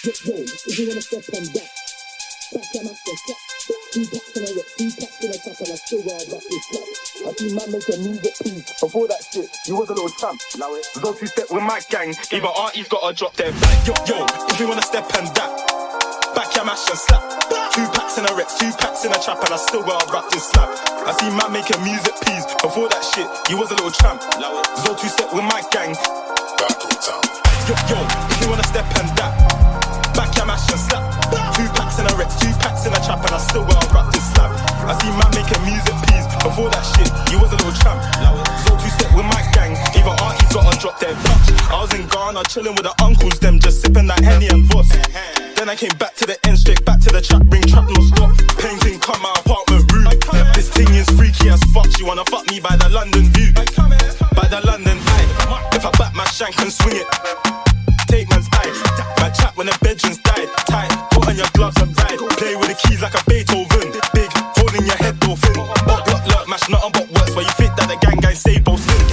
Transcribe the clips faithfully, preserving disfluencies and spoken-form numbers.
Yo, if you wanna step on that, back your master step. Two packs in a rip, two packs in a tap, and I still got back this step. I see man make a music piece. Before that shit, you was a little champ. Allow it. Go two step with my gang. Even Artie's gotta drop their bag. Yo, yo, if you wanna step on that, back your mash and slap. Two packs in a rip, two packs in a trap, and I still gotta rap this slap. I see man make a music piece. Before that shit, you was a little champ. Allow it. Go two step with my gang. Back on town. Yo, yo, if you wanna step on that, back your mash and slap. Two packs in a rip, two packs in a trap, and I still gotta rap this slap. I see man make a music piece. Before that shit, you was a little champ. So two step with my gang. Even Artie's gotta drop their touch. I was in Ghana chilling with the uncles, them just sipping that Henny and Voss. Then I came back to the end, straight back to the trap, bring trap no stop. Painting come my apartment room. This thing is freaky as fuck. She wanna fuck me by the London view, by the London eye. If I back my shank and swing it, take man's eye. My chat when the bedroom's died. Tight, put on your gloves and ride. Play with the keys like a Beethoven. Big, holding your head though thin. But block, look, mash nothing but works. Where you think that the gang gang say both sing.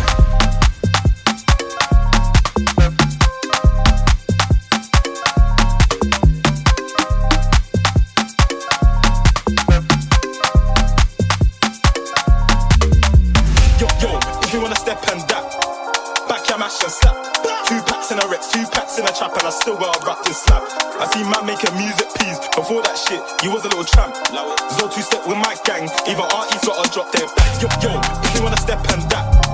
Yo, yo, if you wanna step on that, back your mash and slap. Two packs in a rip, two packs in a trap, and I still gotta rap this slap. I see man make a music piece. Before that shit, you was a little champ. Zo two step with my gang. Even Artie's gotta drop their bag. Yo, yo, if you wanna step on that,